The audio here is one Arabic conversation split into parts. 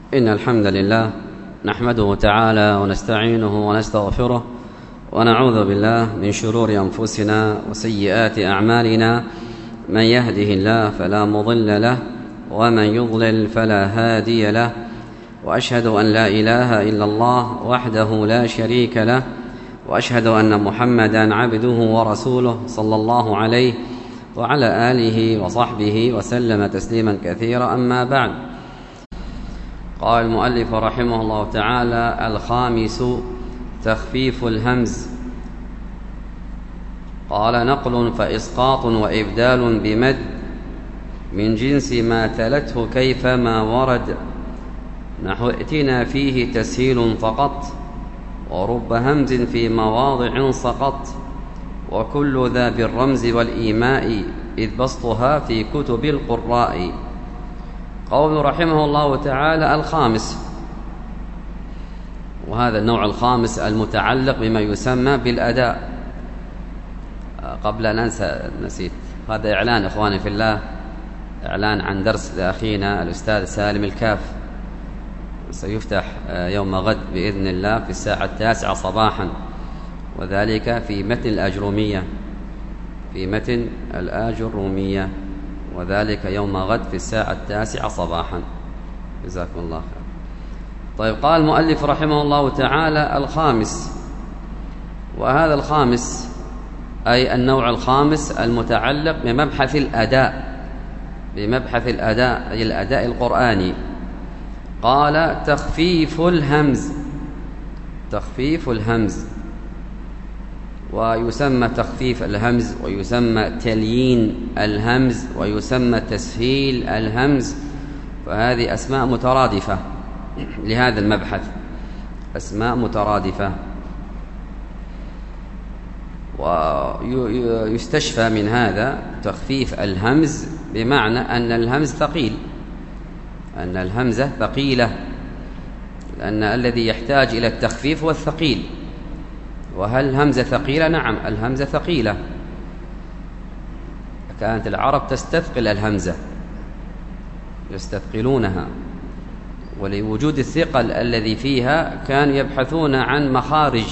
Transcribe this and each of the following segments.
إن الحمد لله نحمده تعالى ونستعينه ونستغفره ونعوذ بالله من شرور أنفسنا وسيئات أعمالنا. من يهده الله فلا مضل له ومن يضلل فلا هادي له، وأشهد أن لا إله إلا الله وحده لا شريك له، وأشهد أن محمدًا عبده ورسوله صلى الله عليه وعلى آله وصحبه وسلم تسليما كثيرا. أما بعد، قال المؤلف رحمه الله تعالى: الخامس تخفيف الهمز. قال: نقل فإسقاط وإبدال بمد من جنس ما تلته كيفما ورد، نحو ائتنا فيه تسهيل فقط، ورب همز في مواضع سقط، وكل ذا بالرمز والإيماء إذ بسطها في كتب القراء. قول رحمه الله تعالى: الخامس، وهذا النوع الخامس المتعلق بما يسمى بالأداء. قبل أن أنسى نسيت، هذا إعلان إخواني في الله، إعلان عن درس لأخينا الأستاذ سالم الكاف، سيفتح يوم غد بإذن الله في الساعة 9 صباحا، وذلك في متن الأجرومية، في متن الأجرومية، وذلك يوم غد في الساعة 9 صباحا. جزاكم الله خير. طيب، قال المؤلف رحمه الله تعالى: الخامس، وهذا الخامس أي النوع الخامس المتعلق بمبحث الأداء، بمبحث الأداء أي الأداء القرآني. قال: تخفيف الهمز. تخفيف الهمز، ويسمى تخفيف الهمز، ويسمى تليين الهمز، ويسمى تسهيل الهمز، فهذه أسماء مترادفة لهذا المبحث، أسماء مترادفة. ويستشفى من هذا تخفيف الهمز بمعنى أن الهمز ثقيل، أن الهمزة ثقيلة، لأن الذي يحتاج إلى التخفيف هو الثقيل. وهل الهمزة ثقيلة؟ نعم، الهمزة ثقيلة. كانت العرب تستثقل الهمزة، يستثقلونها، ولوجود الثقل الذي فيها كانوا يبحثون عن مخارج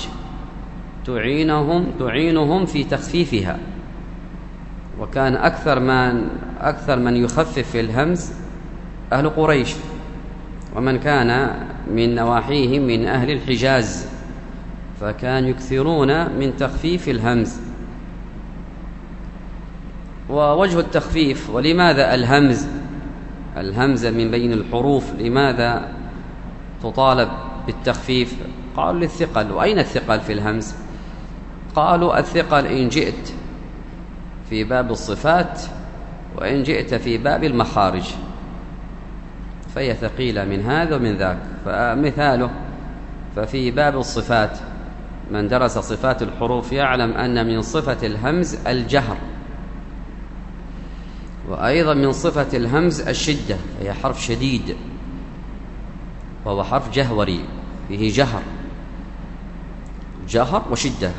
تعينهم في تخفيفها. وكان أكثر من يخفف في الهمز أهل قريش، ومن كان من نواحيهم من أهل الحجاز، فكان يكثرون من تخفيف الهمز. ووجه التخفيف، ولماذا الهمزة من بين الحروف لماذا تطالب بالتخفيف؟ قالوا للثقل. وأين الثقل في الهمز؟ قالوا: الثقل إن جئت في باب الصفات، وإن جئت في باب المخارج، فهي ثقيلة من هذا ومن ذاك. فمثاله، ففي باب الصفات من درس صفات الحروف يعلم أن من صفة الهمز الجهر، وأيضا من صفة الهمز الشدة، هي حرف شديد، وهو حرف جهوري فيه جهر وشدة.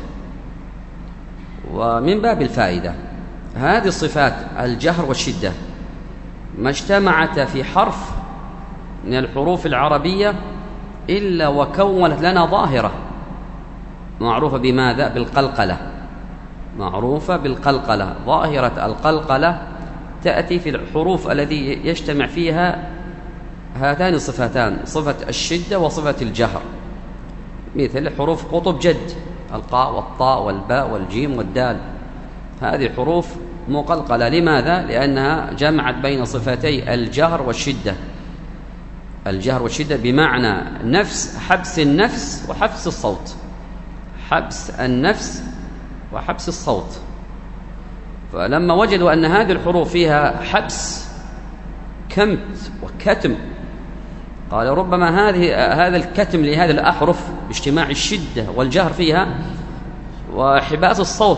ومن باب الفائدة، هذه الصفات الجهر والشدة ما اجتمعت في حرف من الحروف العربية إلا وكونت لنا ظاهرة معروفة بماذا؟ بالقلقلة، معروفة بالقلقلة. ظاهرة القلقلة تأتي في الحروف الذي يجتمع فيها هاتان الصفتان، صفة الشدة وصفة الجهر، مثل حروف قطب جد، القاء والطاء والباء والجيم والدال، هذه حروف مقلقلة. لماذا؟ لأنها جمعت بين صفتي الجهر والشدة. الجهر والشدة بمعنى حبس النفس وحبس الصوت، حبس النفس وحبس الصوت. فلما وجدوا أن هذه الحروف فيها حبس كمت وكتم، قال ربما هذا الكتم لهذه الأحرف باجتماع الشدة والجهر فيها وحباس الصوت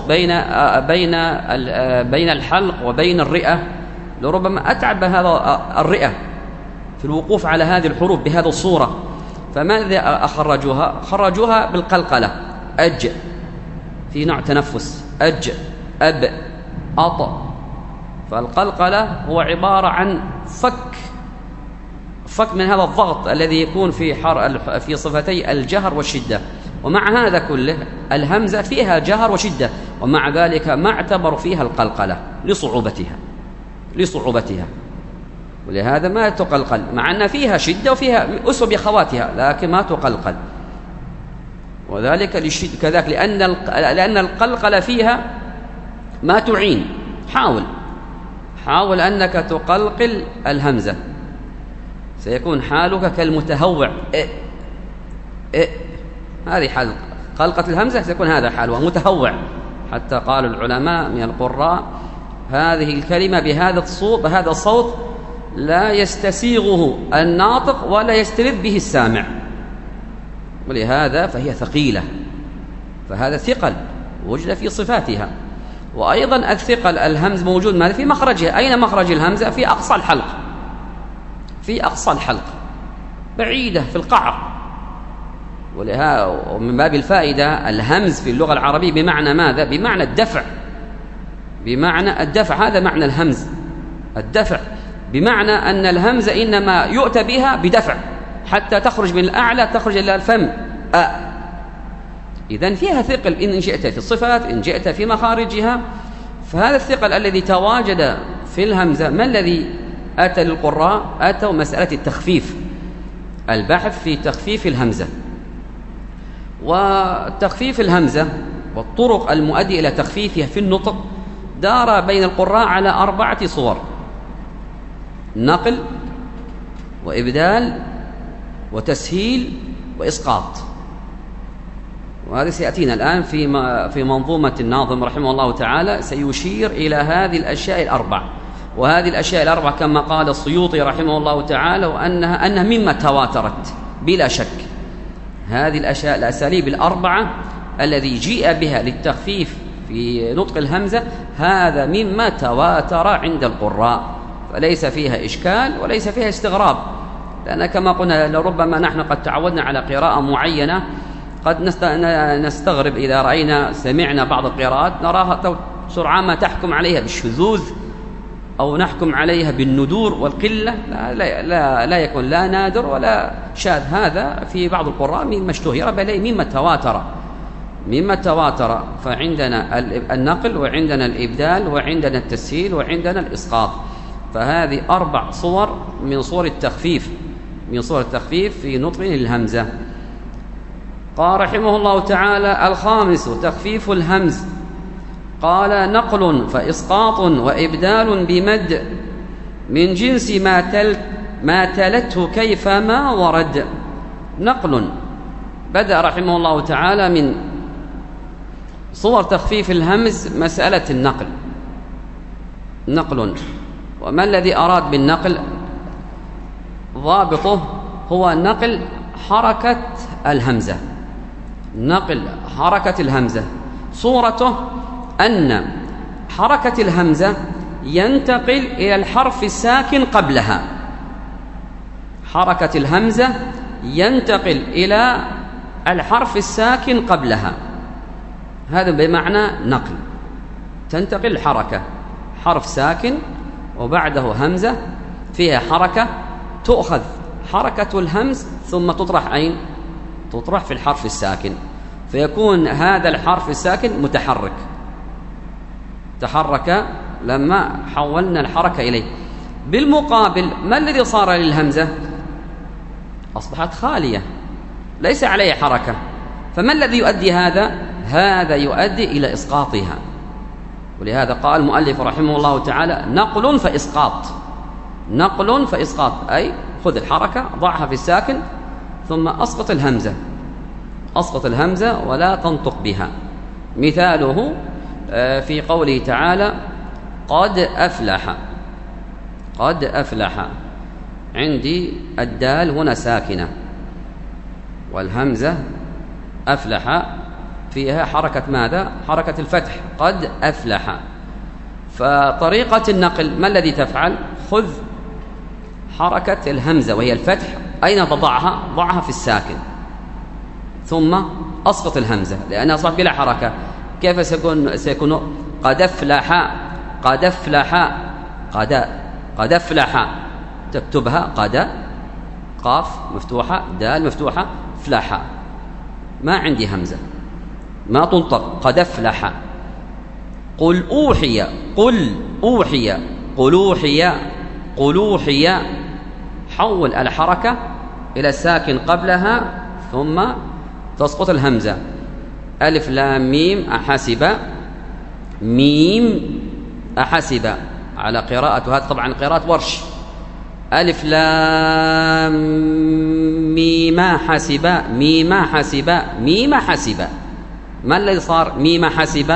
بين الحلق وبين الرئة، لربما أتعب هذا الرئة في الوقوف على هذه الحروف بهذه الصورة. فماذا خرجوها بالقلقلة، أج في نوع تنفس، أج أب أط. فالقلقلة هو عبارة عن فك من هذا الضغط الذي يكون في صفتي الجهر والشدة. ومع هذا كله الهمزة فيها جهر وشدة، ومع ذلك ما اعتبروا فيها القلقلة لصعوبتها، ولهذا ما تقلقل، مع أن فيها شدة وفيها أسوأ بأخواتها، لكن ما تقلقل. وذلك كذلك لأن القلقلة فيها ما تعين. حاول أنك تقلقل الهمزة، سيكون حالك كالمتهوع. هذه حال قلقة الهمزة، سيكون هذا حالها متهوع. حتى قال العلماء من القراء هذه الكلمة بهذا الصوت لا يستسيغه الناطق ولا يستلذ به السامع، ولهذا فهي ثقيلة. فهذا ثقل وجد في صفاتها. وأيضا الثقل الهمز موجود ماذا في مخرجها. أين مخرج الهمزة؟ في أقصى الحلق، بعيدة في القعر. ومن باب الفائدة الهمز في اللغة العربية بمعنى ماذا؟ بمعنى الدفع. هذا معنى الهمز، الدفع، بمعنى أن الهمز إنما يؤتى بها بدفع حتى تخرج من الأعلى، تخرج إلى الفم. إذن فيها ثقل إن جئت في الصفات، إن جئت في مخارجها. فهذا الثقل الذي تواجد في الهمزة، ما الذي أتى للقراء؟ أتوا مسألة التخفيف، البحث في تخفيف الهمزة. وتخفيف الهمزة والطرق المؤدية إلى تخفيفها في النطق دار بين القراء على 4 صور: نقل، وإبدال، وتسهيل، وإسقاط. وهذا سيأتينا الآن في منظومة الناظم رحمه الله تعالى، سيشير إلى هذه الأشياء الأربع. وهذه الأشياء الأربع كما قال السيوطي رحمه الله تعالى أنها مما تواترت بلا شك. هذه الأشياء الأساليب الأربعة الذي جيء بها للتخفيف في نطق الهمزة، هذا مما تواتر عند القراء، فليس فيها إشكال وليس فيها استغراب. لأن كما قلنا لربما نحن قد تعودنا على قراءة معينة، قد نستغرب إذا سمعنا بعض القراءات نراها سرعان ما تحكم عليها بالشذوذ أو نحكم عليها بالندور والقلة. لا يكون لا نادر ولا شاذ، هذا في بعض القراء مما اشتهر، بل مما تواتر. فعندنا النقل، وعندنا الإبدال، وعندنا التسهيل، وعندنا الإسقاط. فهذه 4 صور من صور التخفيف في نطق الهمزة. قال رحمه الله تعالى: الخامس تخفيف الهمز. قال: نقل فإسقاط وإبدال بمد من جنس ما تلته كيفما ورد. نقل، بدأ رحمه الله تعالى من صور تخفيف الهمز مسألة النقل. نقل، وما الذي أراد بالنقل؟ ضابطه هو نقل حركة الهمزة، نقل حركة الهمزة. صورته أن حركة الهمزة ينتقل إلى الحرف الساكن قبلها. حركة الهمزة ينتقل إلى الحرف الساكن قبلها، هذا بمعنى نقل. تنتقل الحركة، حرف ساكن وبعده همزة فيها حركة، تؤخذ حركة الهمز ثم تطرح أين؟ تطرح في الحرف الساكن، فيكون هذا الحرف الساكن متحرك، تحرك لما حولنا الحركة إليه. بالمقابل ما الذي صار للهمزة؟ أصبحت خالية ليس عليه حركة، فما الذي يؤدي هذا؟ هذا يؤدي إلى إسقاطها. ولهذا قال المؤلف رحمه الله تعالى: نقل فإسقاط. نقل فإسقاط، أي خذ الحركة ضعها في الساكن ثم أسقط الهمزة، أسقط الهمزة ولا تنطق بها. مثاله في قوله تعالى: قد أفلح. قد أفلح، عندي الدال هنا ساكنة والهمزة أفلح فيها حركة ماذا؟ حركة الفتح، قد أفلح. فطريقة النقل ما الذي تفعل؟ خذ حركة الهمزة وهي الفتح، أين تضعها؟ ضعها في الساكن ثم أسقط الهمزة لأنها أصبحت بلا حركة. كيف سيكون قد أفلح؟ قد أفلح، قد أفلح، تكتبها قاف مفتوحة، دال مفتوحة، فلاحة، ما عندي همزة، ما تنطق. قد أفلح. قل أوحي، قل أوحي، قل أوحي، قل أوحي. حول الحركة إلى الساكن قبلها ثم تسقط الهمزة. ألف لام ميم أحسب، ميم أحسب على قراءة، هذا طبعا قراءة ورش. ألف لام ميم حسب، ميم حسب، ميم حسب. ما الذي صار؟ ميم حسب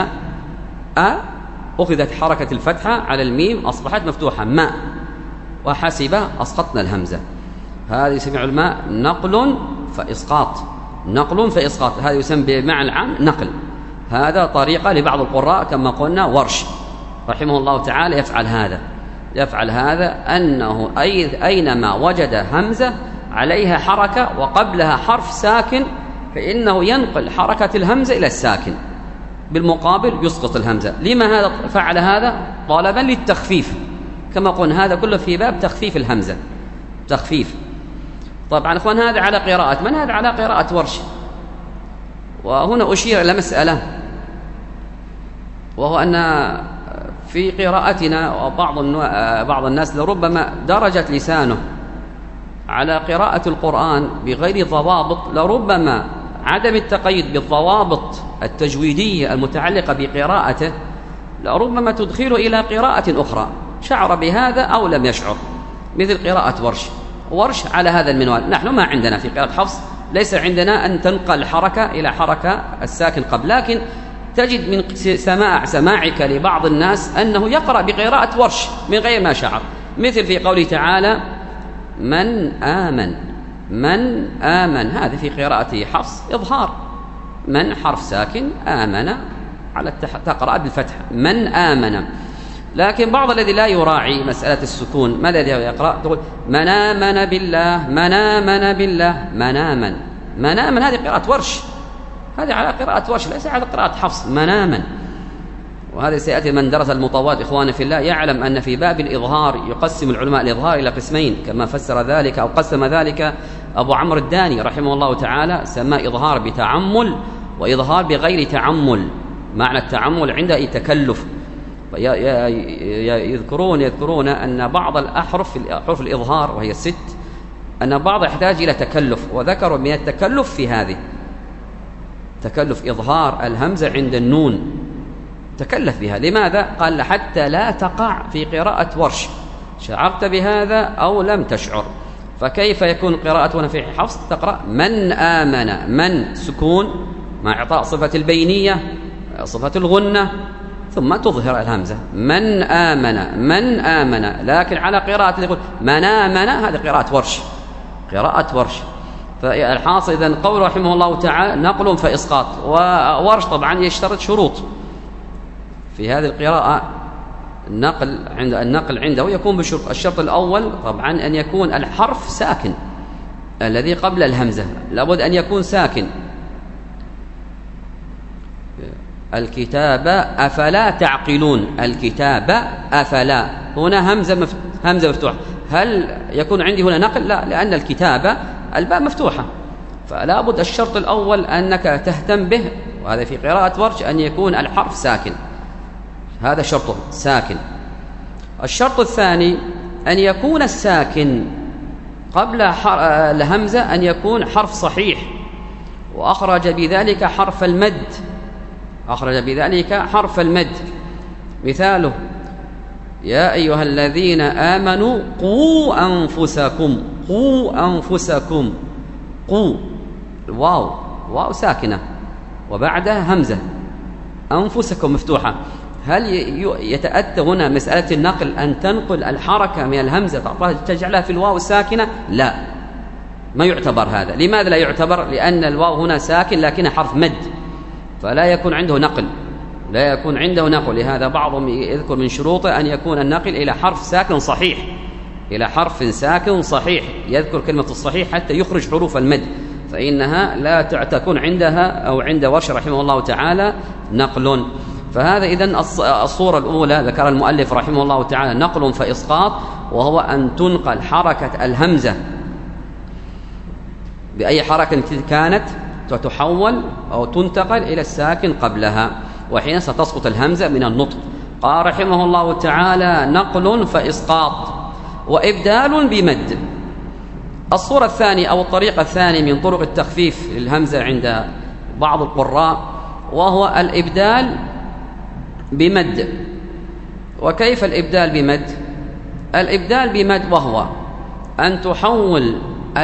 أخذت حركة الفتحة على الميم أصبحت مفتوحة، ما، وحسب أسقطنا الهمزة. هذا يسمى علماء نقل فإسقاط، نقل فإسقاط. هذا يسمى بمعنى العام نقل. هذا طريقة لبعض القراء كما قلنا ورش رحمه الله تعالى يفعل هذا أنه أينما وجد همزة عليها حركة وقبلها حرف ساكن فإنه ينقل حركة الهمزة إلى الساكن، بالمقابل يسقط الهمزة. لما هذا فعل هذا؟ طالبا للتخفيف، كما قلنا هذا كله في باب تخفيف الهمزة، تخفيف. طبعا أخوان هذا على قراءة من؟ هذا على قراءة ورش. وهنا أشير إلى مسألة، وهو أن في قراءتنا بعض الناس لربما درجت لسانه على قراءة القرآن بغير ضوابط، لربما عدم التقيد بالضوابط التجويدية المتعلقة بقراءته لربما تدخله إلى قراءة أخرى، شعر بهذا أو لم يشعر، مثل قراءة ورش على هذا المنوال. نحن ما عندنا في قراءة حفص ليس عندنا أن تنقل حركة إلى حركة الساكن قبل، لكن تجد من سماعك لبعض الناس أنه يقرأ بقراءة ورش من غير ما شعر، مثل في قوله تعالى من آمن، من آمن، هذه في قراءة حفص إظهار، من حرف ساكن، آمن على تقرأ بالفتح، من آمن. لكن بعض الذي لا يراعي مسألة السكون ما الذي يقرأ؟ تقول من آمن بالله، من آمن بالله، من آمن، من آمن. هذه قراءة ورش، هذه على قراءة ورش ليس على قراءة حفص، من آمن. وهذا سيأتي من درس المطوات إخواني في الله يعلم أن في باب الإظهار يقسم العلماء الإظهار إلى قسمين، كما فسر ذلك أو قسم ذلك أبو عمرو الداني رحمه الله تعالى، سمى إظهار بتعمل وإظهار بغير تعمل. معنى التعمل عنده تكلف. يذكرون أن بعض الأحرف حروف الإظهار وهي 6 أن بعض يحتاج إلى تكلف، وذكروا من التكلف في هذه تكلف إظهار الهمزة عند النون، تكلف بها. لماذا؟ قال حتى لا تقع في قراءة ورش، شعرت بهذا أو لم تشعر. فكيف يكون قراءتنا في حفص تقرأ من آمن، من سكون مع إعطاء صفة البينية صفة الغنة ثم تظهر الهمزة، من آمن، من آمن. لكن على قراءة يقول من آمن هذه قراءة ورش، قراءة ورش. فالحاصل إذن قول رحمه الله تعالى نقل فإسقاط. وورش طبعا يشترط شروط في هذه القراءة، النقل عنده يكون بشرط. الشرط الأول طبعا أن يكون الحرف ساكن الذي قبل الهمزة، لابد أن يكون ساكن. الكتاب أفلا تعقلون، الكتاب أفلا، هنا همزة مفتوحة. هل يكون عندي هنا نقل؟ لا، لأن الكتابة الباء مفتوحة، فلا بد الشرط الأول أنك تهتم به، وهذا في قراءة ورش أن يكون الحرف ساكن، هذا شرط ساكن. الشرط الثاني أن يكون الساكن قبل الهمزة أن يكون حرف صحيح، وأخرج بذلك حرف المد، أخرج بذلك حرف المد. مثاله يا أيها الذين آمنوا قوا أنفسكم، قوا أنفسكم، قوا، واو ساكنة وبعدها همزة، أنفسكم مفتوحة. هل يتأتى هنا مسألة النقل أن تنقل الحركة من الهمزة تجعلها في الواو الساكنة؟ لا، ما يعتبر هذا. لماذا لا يعتبر؟ لأن الواو هنا ساكن لكنها حرف مد، فلا يكون عنده نقل، لا يكون عنده نقل. لهذا بعضهم يذكر من شروطه أن يكون النقل إلى حرف ساكن صحيح، إلى حرف ساكن صحيح، يذكر كلمة الصحيح حتى يخرج حروف المد، فإنها لا تكون عندها أو عند ورش رحمه الله تعالى نقل. فهذا إذن الصورة الأولى ذكر المؤلف رحمه الله تعالى نقل فإسقاط، وهو أن تنقل حركة الهمزة بأي حركة كانت تتحول أو تنتقل إلى الساكن قبلها، وحين ستسقط الهمزة من النطق. قال رحمه الله تعالى: نقل فإسقاط وإبدال بمد. الصورة الثانية أو الطريقة الثانية من طرق التخفيف للهمزة عند بعض القراء وهو الإبدال بمد. وكيف الإبدال بمد؟ الإبدال بمد وهو أن تحول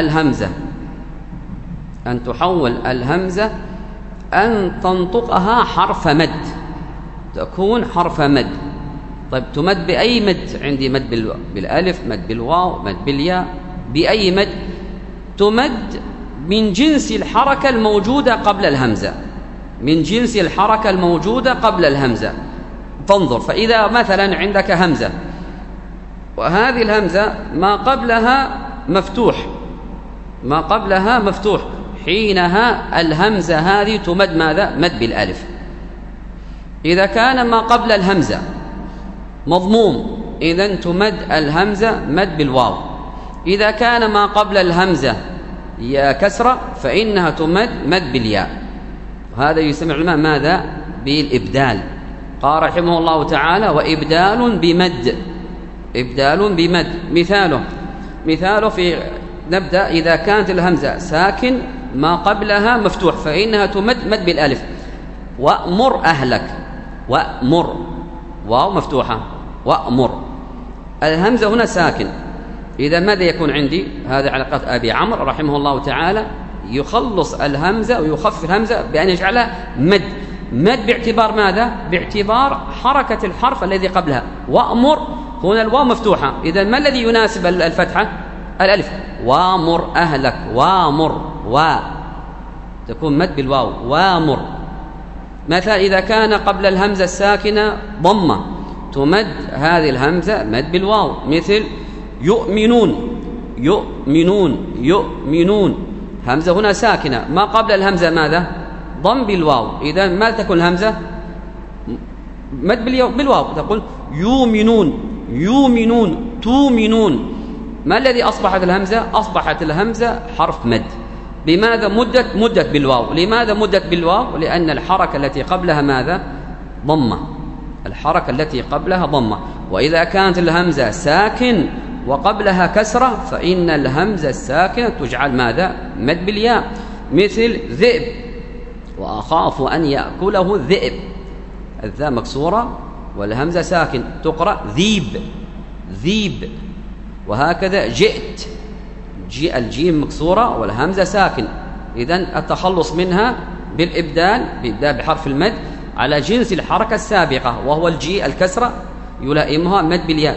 الهمزة أن تنطقها حرف مد، تكون حرف مد. طيب تمد بأي مد؟ عندي مد بالألف، مد بالواو، مد بالياء، بأي مد؟ تمد من جنس الحركة الموجودة قبل الهمزة، من جنس الحركة الموجودة قبل الهمزة. فانظر، فإذا مثلا عندك همزة وهذه الهمزة ما قبلها مفتوح، حينها الهمزة هذه تمد ماذا؟ مد بالألف. إذا كان ما قبل الهمزة مضموم إذن تمد الهمزة مد بالواو. إذا كان ما قبل الهمزة يا كسرة فإنها تمد مد بالياء. هذا يسمى العلماء ماذا؟ بالإبدال. قال رحمه الله تعالى: وإبدال بمد. إبدال بمد مثاله في نبدأ: إذا كانت الهمزة ساكن ما قبلها مفتوح فإنها تمد مد بالألف. وأمر أهلك، وأمر، واو مفتوحة، وأمر. الهمزة هنا ساكن، إذا ماذا يكون عندي؟ هذا على قراءة أبي عمرو رحمه الله تعالى، يخلص الهمزة ويخفف الهمزة بأن يجعلها مد. مد باعتبار ماذا؟ باعتبار حركة الحرف الذي قبلها. وأمر هنا الواو مفتوحة، إذا ما الذي يناسب الفتحة؟ الألف. وامر أهلك، وامر، تكون مد بالواو، وامر. مثلا إذا كان قبل الهمزة الساكنة ضمة تمد هذه الهمزة مد بالواو، مثل يؤمنون. همزة هنا ساكنة ما قبل الهمزة ماذا؟ ضم بالواو. إذا ما تكون الهمزة؟ مد بالواو، تقول يؤمنون، تؤمنون. ما الذي أصبحت الهمزة؟ أصبحت الهمزة حرف مد. بماذا مدت بالواو؟ لماذا مدت بالواو؟ لأن الحركة التي قبلها ماذا؟ ضمة. الحركة التي قبلها ضمة. وإذا كانت الهمزة ساكن وقبلها كسرة فإن الهمزة الساكنة تجعل ماذا؟ مد بالياء، مثل ذئب، وأخاف أن يأكله الذئب. الذاء مكسورة والهمزة ساكن، تقرأ ذيب. وهكذا جئت، الجيم مكسورة والهمزة ساكن. إذن التخلص منها بالإبدال بحرف المد على جنس الحركة السابقة، وهو الكسرة يلائمها مد بالياء.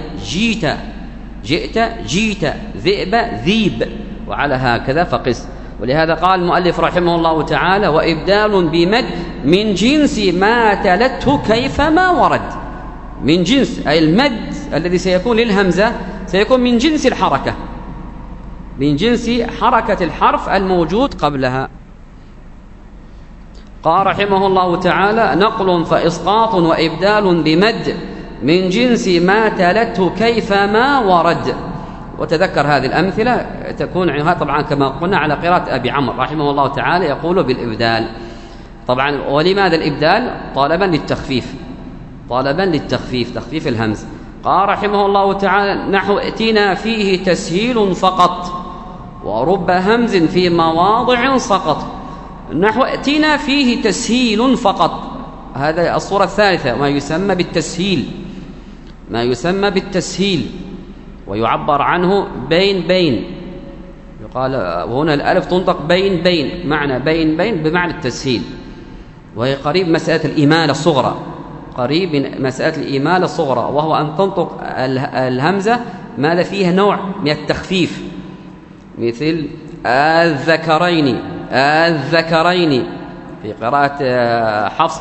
جئت، ذئب، ذيب، وعلى هكذا فقس. ولهذا قال المؤلف رحمه الله تعالى: وإبدال بمد من جنس ما تلته كيفما ورد. من جنس، أي المد الذي سيكون للهمزة سيكون من جنس الحركة، من جنس حركة الحرف الموجود قبلها. قال رحمه الله تعالى: نقل فإسقاط وإبدال بمد من جنس ما تلته كيفما ورد. وتذكر هذه الأمثلة تكون طبعا كما قلنا على قراءة أبي عمرو رحمه الله تعالى، يقول بالإبدال. طبعا ولماذا الإبدال؟ طالبا للتخفيف، تخفيف الهمز. قال رحمه الله تعالى: نحو ائتنا فيه تسهيل فقط ورب همز في مواضع سقط. نحو ائتنا فيه تسهيل فقط، هذا الصورة الثالثة، ما يسمى بالتسهيل، ويعبر عنه بين. يقال وهنا الألف تنطق بين، معنى بين بمعنى التسهيل، وهي قريب مسألة الإمالة الصغرى، قريب من مسألة الإمالة الصغرى، وهو أن تنطق الهمزة ماذا فيها نوع من التخفيف، مثل الذكرين في قراءة حفص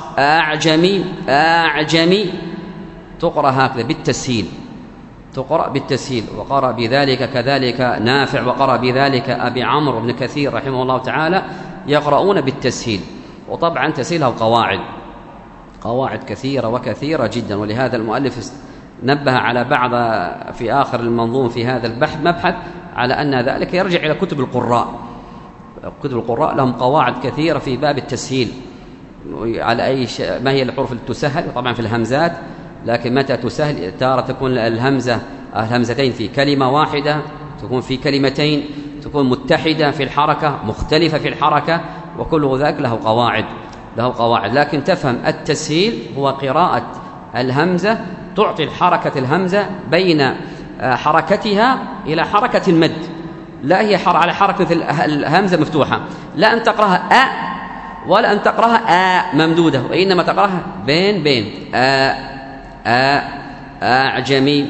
أعجمي تقرأ هكذا بالتسهيل. وقرأ بذلك كذلك نافع، وقرأ بذلك أبي عمرو بن كثير رحمه الله تعالى، يقرؤون بالتسهيل. وطبعا تسهيلها قواعد كثيرة جدا، ولهذا المؤلف نبه على بعض في آخر المنظوم في هذا المبحث على أن ذلك يرجع إلى كتب القراء. كتب القراء لهم قواعد كثيرة في باب التسهيل على أي ما هي الحروف اللي تسهل، طبعا في الهمزات، لكن متى تسهل؟ تارة تكون الهمزتين في كلمة واحدة، تكون في كلمتين، تكون متحدة في الحركة، مختلفة في الحركة، وكل ذلك له قواعد. لكن تفهم التسهيل هو قراءة الهمزة تعطي الحركة الهمزة بين حركتها إلى حركة المد، لا هي على حركة الهمزة مفتوحة، لا أن تقرأها ولا أن تقرأها ممدودة، وإنما تقرأها بين أعجمي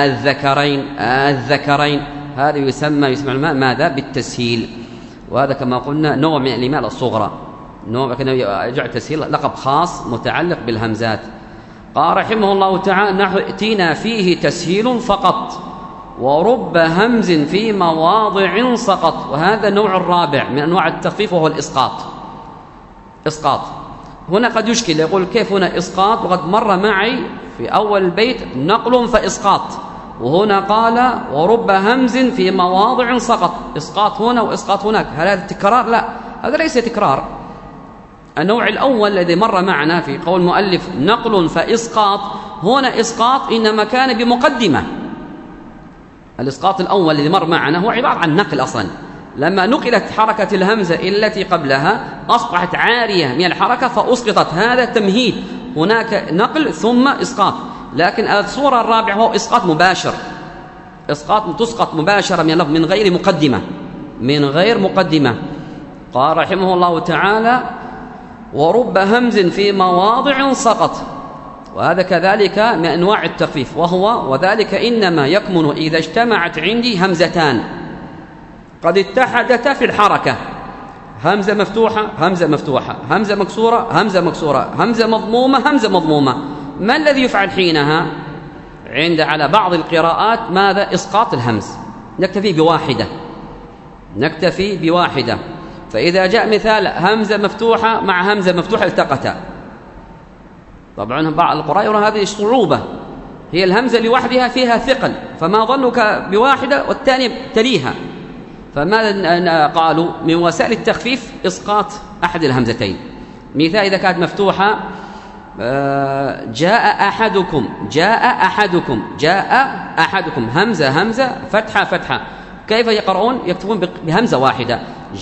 الذكرين. هذا يسمى ماذا؟ بالتسهيل. وهذا كما قلنا نوع من الإمالة الصغرى، نوع كان يجعل التسهيل لقب خاص متعلق بالهمزات. قال رحمه الله تعالى: نحو ائتنا فيه تسهيل فقط ورب همز في مواضع سقط. وهذا النوع الرابع من أنواع التخفيف، وهو إسقاط. هنا قد يشكل، يقول كيف هنا إسقاط وقد مر معي في أول البيت نقل فإسقاط، وهنا قال ورب همز في مواضع سقط، إسقاط هنا وإسقاط هناك، هل هذا تكرار؟ لا، هذا ليس تكرار. النوع الأول الذي مر معنا في قول المؤلف نقل فإسقاط، هنا إسقاط إنما كان بمقدمة. الإسقاط الأول الذي مر معنا هو عبارة عن نقل أصلا، لما نقلت حركة الهمزة التي قبلها أصبحت عارية من الحركة فأسقطت، هذا تمهيد، هناك نقل ثم إسقاط. لكن الصورة الرابعة هو إسقاط مباشر، إسقاط تسقط مباشرة من اللفظ من غير مقدمة. قال رحمه الله تعالى: ورب همز في مواضع سقط. وهذا كذلك من أنواع التخفيف، وذلك إنما يكمن إذا اجتمعت عندي همزتان قد اتحدتا في الحركة، همزة مفتوحة همزة مكسورة همزة مضمومة. ما الذي يفعل حينها؟ على بعض القراءات ماذا؟ إسقاط الهمز، نكتفي بواحدة. فإذا جاء مثال همزة مفتوحة مع همزة مفتوحة التقتا، طبعا بعض القراء يرى هذه صعوبة، هي الهمزة لوحدها فيها ثقل، فما ظنك بواحدة والثانية تليها؟ فماذا قالوا؟ من وسائل التخفيف إسقاط أحد الهمزتين. مثال إذا كانت مفتوحة جاء أحدكم همزة فتحة، كيف يقرؤون؟ يكتبون بهمزة واحدة،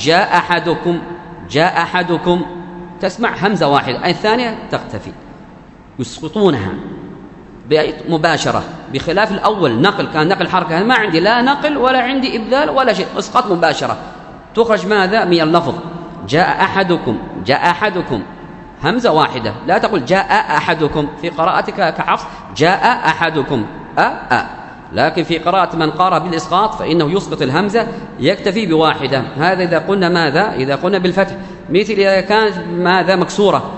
جاء أحدكم تسمع همزة واحدة، الثانية تختفي، يسقطونها مباشرة، بخلاف الأول نقل، كان نقل حركة، ما عندي لا نقل ولا عندي إبدال ولا شيء، إسقاط مباشرة، تخرج ماذا؟ من اللفظ جاء أحدكم همزة واحدة، لا تقول جاء أحدكم في قراءتك كحفص جاء أحدكم لكن في قراءة من قرأ بالإسقاط فإنه يسقط الهمزة، يكتفي بواحدة. هذا إذا قلنا ماذا؟ إذا قلنا بالفتح. مثل إذا كانت ماذا؟ مكسورة،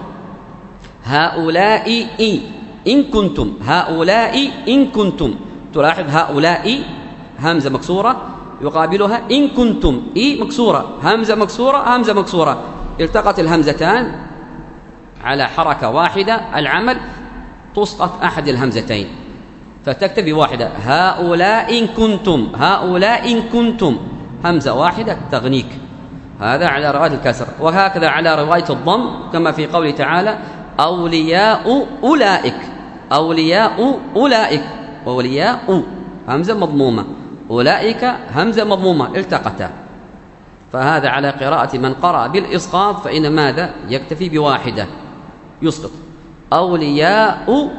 هؤلاء إن كنتم، تلاحظ هؤلاء همزة مكسورة يقابلها إن كنتم مكسورة، همزة مكسورة، التقت الهمزتان على حركة واحدة، العمل تسقط أحد الهمزتين فتكتفي واحدة، هؤلاء إن كنتم همزة واحدة تغنيك. هذا على رواية الكسر، وهكذا على رواية الضم، كما في قوله تعالى أولياء أولئك، وأولياء همزة مضمومة، أولئك همزة مضمومة، التقتا. فهذا على قراءة من قرأ بالإسقاط، فإن ماذا؟ يكتفي بواحدة، يسقط أولياء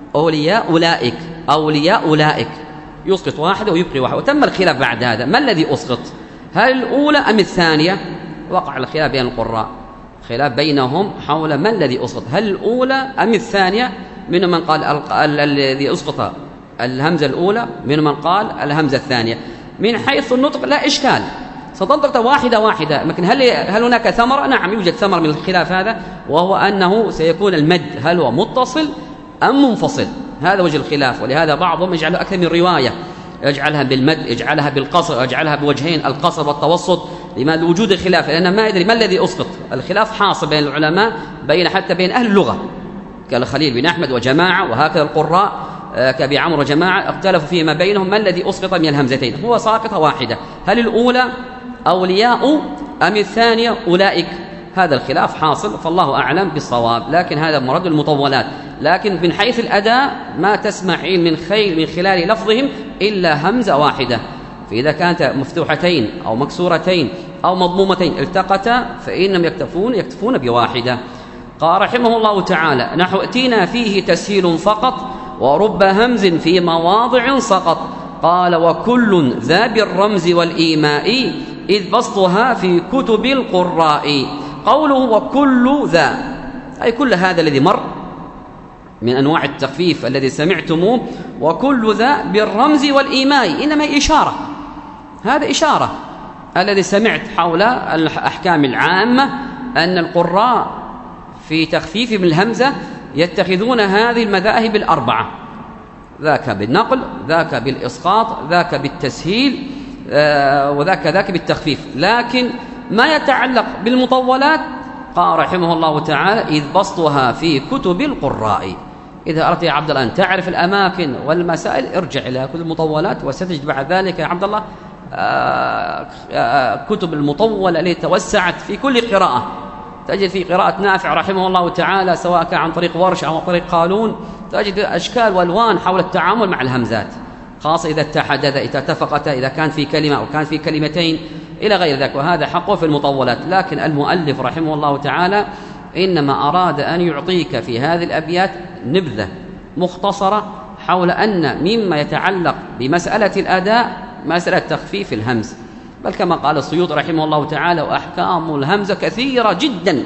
أولئك، يسقط واحدة ويبقي واحدة. وتم الخلاف بعد هذا، ما الذي أسقط؟ هل الأولى أم الثانية؟ وقع الخلاف بين القراء، خلاف بينهم حول ما الذي أسقط، هل الأولى أم الثانية؟ من من قال الذي أسقط الهمزة الأولى، من من قال الهمزة الثانية. من حيث النطق لا إشكال، ستنطق واحدة، لكن هل هناك ثمرة؟ نعم يوجد ثمرة من الخلاف هذا، وهو أنه سيكون المد هل هو متصل أم منفصل، هذا وجه الخلاف. ولهذا بعضهم يجعل أكثر من رواية، يجعلها بالمد، يجعلها بالقصر، يجعلها بوجهين، القصر والتوسط، لما وجود الخلاف، لأن ما يدري ما الذي أسقط. الخلاف حاصل بين العلماء، حتى بين أهل اللغة كالخليل بن أحمد وجماعة، وهكذا القراء كأبي عمرو وجماعة اختلفوا فيما بينهم ما الذي أسقط من الهمزتين، هو ساقطة واحدة، هل الأولى أولياء أم الثانية أولئك. هذا الخلاف حاصل، فالله أعلم بالصواب، لكن هذا مراد المطولات. لكن من حيث الأداء ما تسمع من خلال لفظهم إلا همزة واحدة، فإذا كانت مفتوحتين أو مكسورتين أو مضمومتين التقتا فإنهم يكتفون بواحدة. قال رحمه الله تعالى: نحو ائتينا فيه تسهيل فقط ورب همز في مواضع سقط. قال: وكل ذا بالرمز والإيماء إذ بسطها في كتب القراء. قوله وكل ذا أي كل هذا الذي مر من أنواع التخفيف الذي سمعتموه، وكل ذا بالرمز والإيماء إنما إشارة، هذا إشارة الذي سمعت حول الأحكام العامة أن القراء في تخفيف من الهمزة يتخذون هذه المذاهب الأربعة، ذاك بالنقل، ذاك بالإسقاط، ذاك بالتسهيل، وذاك بالتخفيف. لكن ما يتعلق بالمطولات قال رحمه الله تعالى: إذ بسطها في كتب القراء. إذا أردت يا عبد الله أن تعرف الأماكن والمسائل ارجع إلى كتب المطولات، وستجد بعد ذلك يا عبد الله كتب المطولة التي توسعت في كل قراءة. تجد في قراءة نافع رحمه الله تعالى سواء كان عن طريق ورش أو عن طريق قالون تجد أشكال والوان حول التعامل مع الهمزات، خاصة إذا اتحدت، إذا اتفقت، إذا كان في كلمة أو كان في كلمتين إلى غير ذلك، وهذا حقه في المطولات. لكن المؤلف رحمه الله تعالى إنما أراد أن يعطيك في هذه الأبيات نبذة مختصرة حول أن مما يتعلق بمسألة الأداء مسألة تخفيف الهمز، بل كما قال السيوطي رحمه الله تعالى: وأحكام الهمزة كثيرة جدا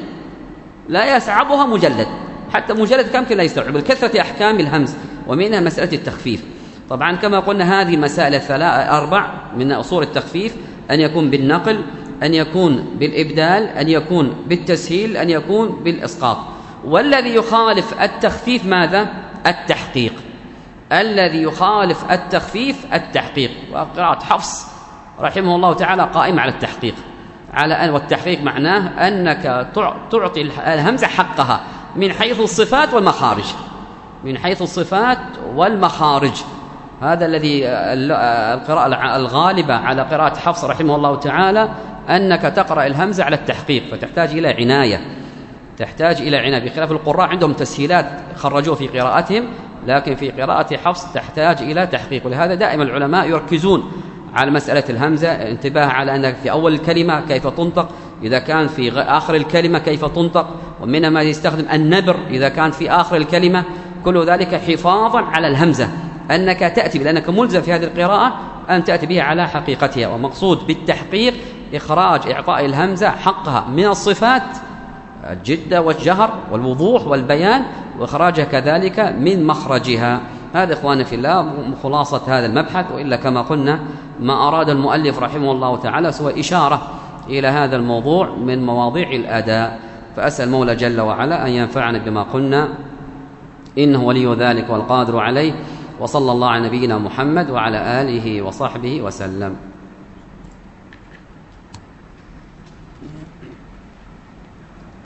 لا يسعبها مجلد، حتى مجلد كامل لا يستوعب الكثرة أحكام الهمز، ومنها مسألة التخفيف. طبعا كما قلنا هذه مسائل أربع من أصول التخفيف: أن يكون بالنقل، أن يكون بالإبدال، أن يكون بالتسهيل، أن يكون بالإسقاط. والذي يخالف التخفيف ماذا؟ التحقيق. الذي يخالف التخفيف التحقيق. وقراءة حفص رحمه الله تعالى قائم على التحقيق، والتحقيق معناه أنك تعطي الهمزة حقها من حيث الصفات والمخارج، من حيث الصفات والمخارج. هذا الذي القراءة الغالبة على قراءة حفص رحمه الله تعالى أنك تقرأ الهمزة على التحقيق، فتحتاج إلى عناية، تحتاج إلى عناية، بخلاف القراء عندهم تسهيلات خرجوه في قراءتهم، لكن في قراءة حفص تحتاج إلى تحقيق. ولهذا دائما العلماء يركزون على مسألة الهمزة، انتباه على أنك في أول الكلمة كيف تنطق، إذا كان في آخر الكلمة كيف تنطق، ومنها ما يستخدم النبر إذا كان في آخر الكلمة. كل ذلك حفاظا على الهمزة، أنك تأتي لأنك ملزم في هذه القراءة أن تأتي بها على حقيقتها. ومقصود بالتحقيق إعطاء الهمزة حقها من الصفات، الجدة والجهر والوضوح والبيان، وإخراجها كذلك من مخرجها. هذا إخواني في الله خلاصة هذا المبحث. وإلا كما قلنا ما أراد المؤلف رحمه الله تعالى سوى إشارة إلى هذا الموضوع من مواضيع الأداء. فأسأل المولى جل وعلا أن ينفعنا بما قلنا، إنه ولي ذلك والقادر عليه. وصلى الله على نبينا محمد وعلى آله وصحبه وسلم.